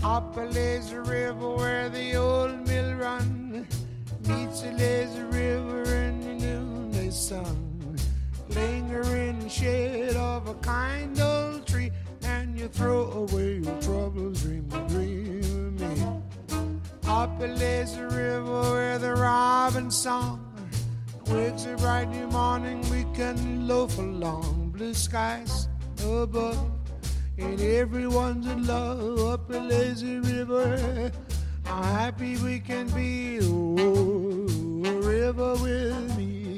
Up a lazy river where the old mill run meets a lazy river in the noonday sun. Linger in the shade of a kind old tree, and you throw away your troubles, dream a dream of me. Up a lazy river where the robin song wakes a bright new morning, we can loaf along. Blue skies above, and everyone's in love. Up a lazy river, how happy we can be. Oh, river with me.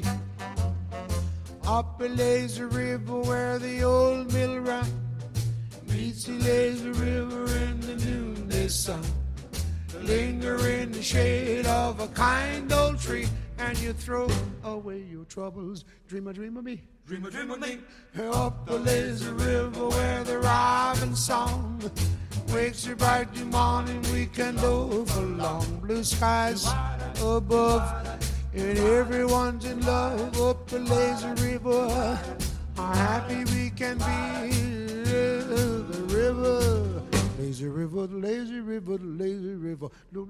Up a lazy river where the old mill run meets the lazy river in the noonday sun. Linger in the shade of a kind old tree, and you throw away your troubles. Dream a dream of me. Dream a dream of me. Up the lazy river where the robin song wakes you bright new morning, we can loaf along. Blue skies above, and everyone's in love. Up the lazy river, how happy we can be. The river, lazy river, the lazy river, the lazy river.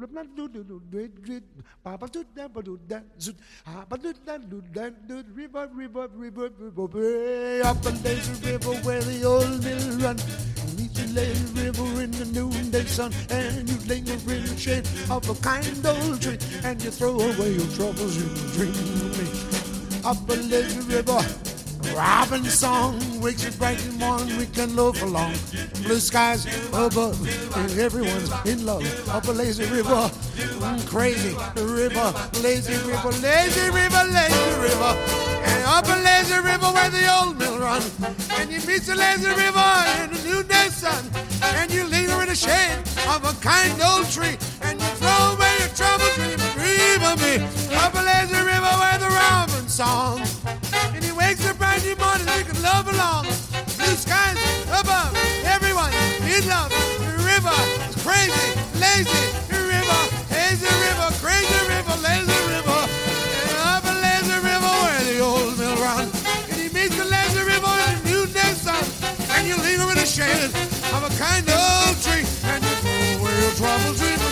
River, river, river, river. Up the lazy river where the old mill run meets the lazy river in the noonday sun, and you linger in the shade of a kind old tree, and you throw away your troubles in the dream of me. Up the lazy river, robin song wakes you bright in the morning, we can loaf along. Blue skies above, and everyone's in love. Up a lazy river, crazy river, lazy river, lazy river, lazy river. And up a lazy river where the old mill run, and you meet the lazy river in the noonday sun, and you linger in the shade of a kind old tree, and you throw away your troubles, dream of me. Up a lazy river where the robin song, and he wakes up bright in the morning, we can love along. Blue skies above, everyone in love. The river is crazy, lazy river, lazy river, crazy river, lazy river. And up a lazy river where the old mill run, and he meets the lazy river in the noonday sun, and you linger in the shade of a kind old tree, and you throw away your troubles.